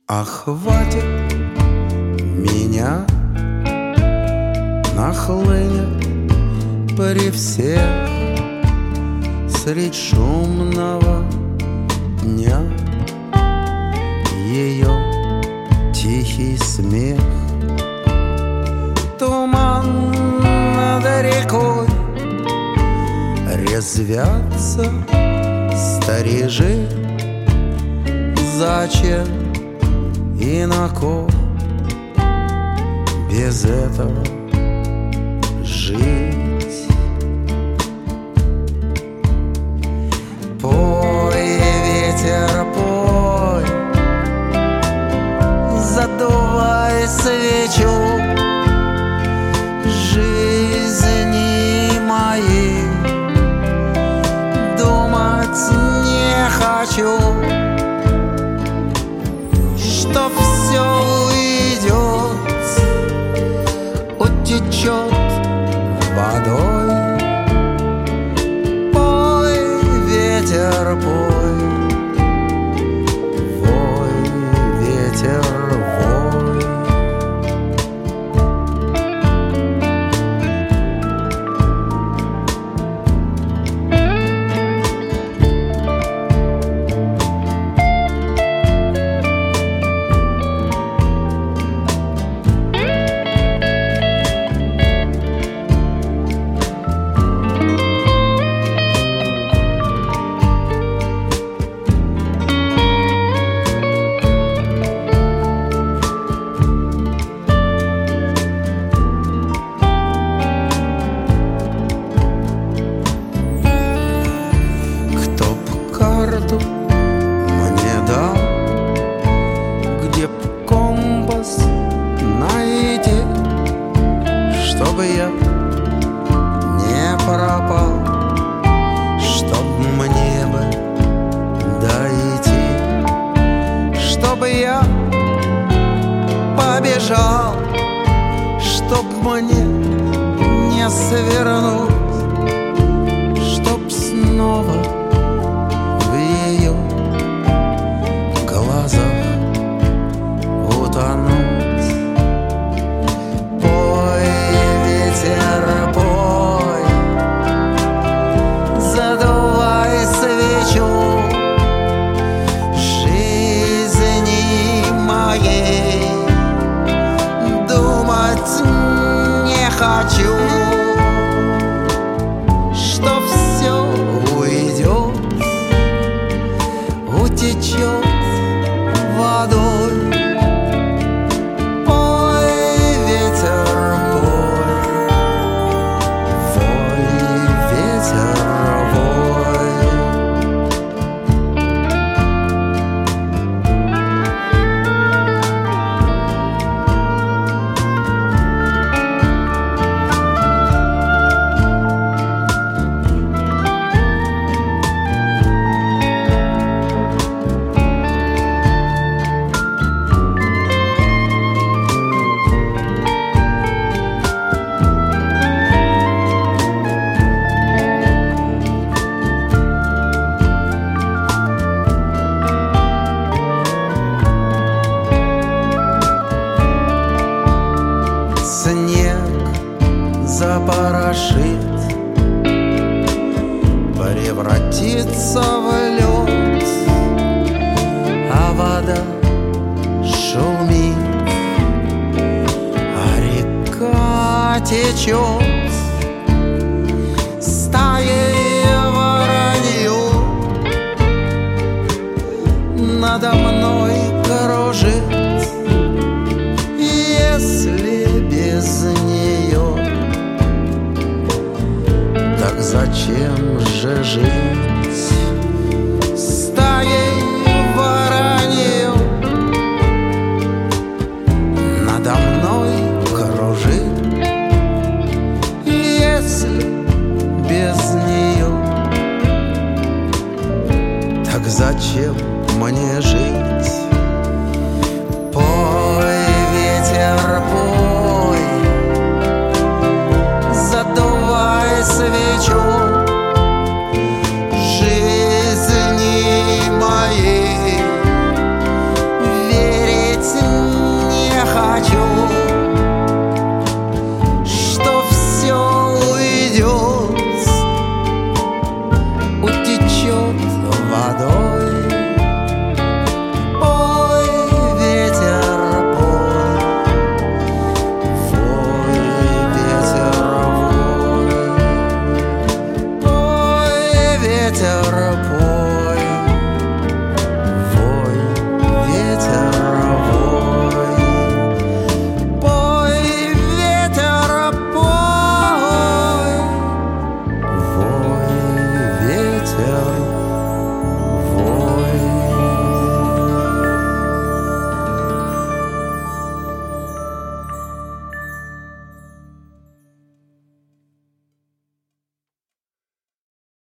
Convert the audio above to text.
А хватит меня, нахлынет при всех средь шумного дня ее тихий смех. Туман над рекой, резвятся сторожи. Зачем и на кой без этого жить? Пой, ветер, пой, задувай свечу жизни моей. Думать не хочу, что все уйдет, утечет водой. Пой, ветер, пой, вой, ветер, вой. Мне дал, где б компас найти, чтобы я не пропал, чтоб мне бы дойти, чтобы я побежал, чтоб мне не свернуть, чтоб снова утонуть. Пой, ветер, пой, задувай свечу жизни моей. Думать не хочу, что все уйдет, утечет водой. Снег запорошит, превратится в лед, а вода шумит, а река течет. Стаей воронью надо мной кружит. Если без нее, так зачем же жить?